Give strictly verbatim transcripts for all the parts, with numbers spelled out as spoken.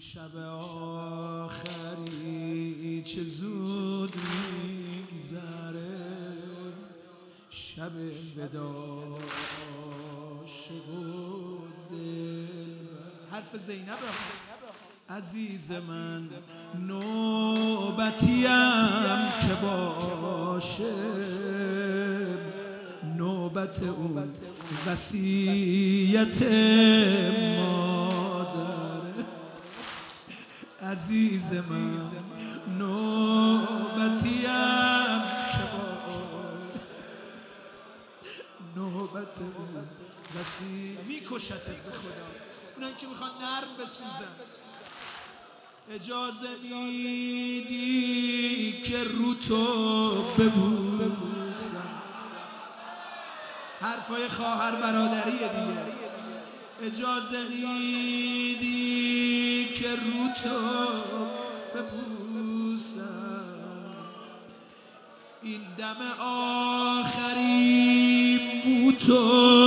شب آخری چه زود میگذره، شب وداع عاشق و دلبر. حرف زینب عزیز من نوبتیم که باشه، نوبت اون وصیت مادر. عزیز من نوبتیم که باشه، نوبت اون وصیت میکشتت به خدا. اونایی که میخوان نرم بسوزن، اجازه میدی که رو تو ببوسم. حرفای خواهر برادریه دیگه. اجازه میدی که رو تو ببوسم، این دم آخری مو تو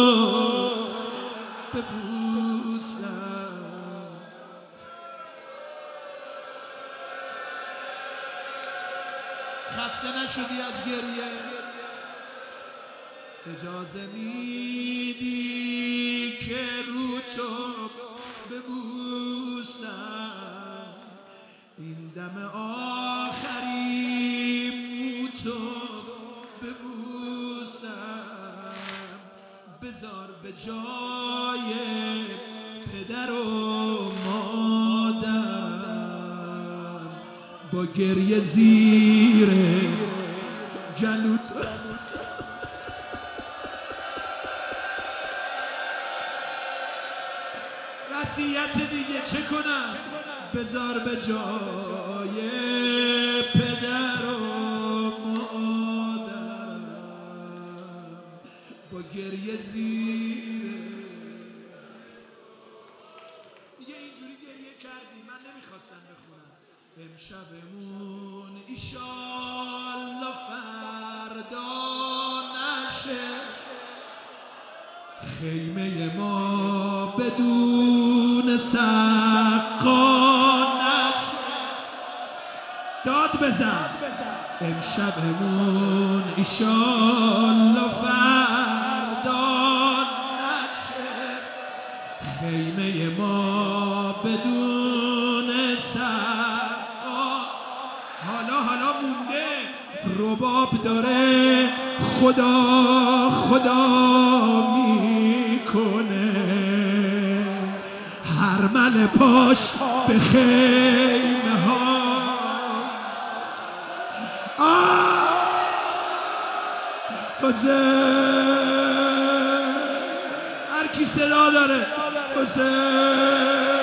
ببوسم. خسته نشدی از گریه؟ اجازه میدی که رو تو ببوسم، این دم آخری مو تو ببوسم. بذار به جای پدر و مادرم با گریه زیر گلوت وصیت دیگه چه کنم؟ بذار به جای پدر و مادرم با گریه زیر. دیگه اینجوری گریه کردی، من نمیخواستم بخونم. امشبمون ایشالله فردا نشه، خیمه ما بدون سقا نشه. داد بزن. امشبمون ایشالله فردا نشه، خیمه ما بدون سقا. حالا حالا مونده رباب داره خدا خدا میکنه، هرمل پاش به خیمه ها. حسین هر کی صدا داره، حسین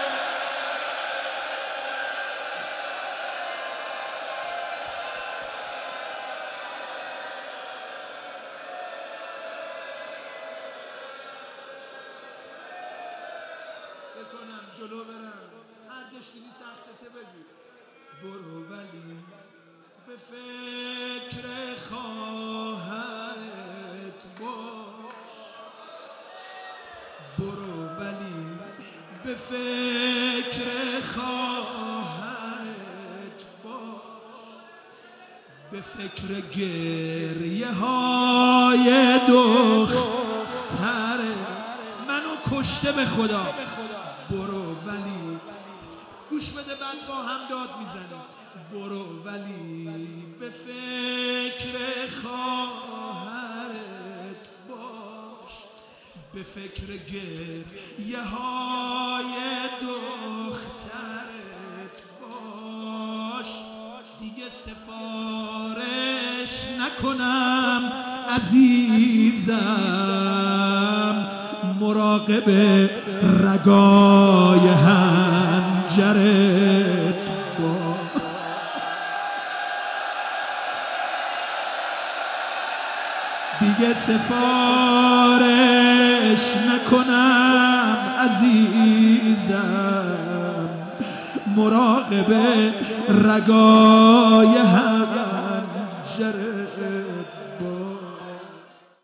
بکنم جلو برم. هر دشتینی سختته بگی برو، ولی به فکر خواهرت باش. برو ولی به فکر خواهرت باش، به فکر گریه های دختره منو کشته به خدا. برو ولی گوش بده، بعد با هم داد میزنی. برو ولی به فکر خواهرت باش، به فکر گریه های دخترت باش. دیگه سفارش نکنم عزیزم، مراقب رگای حنجرت باش. دیگه سفارش نکنم عزیزم، مراقب رگای حنجرت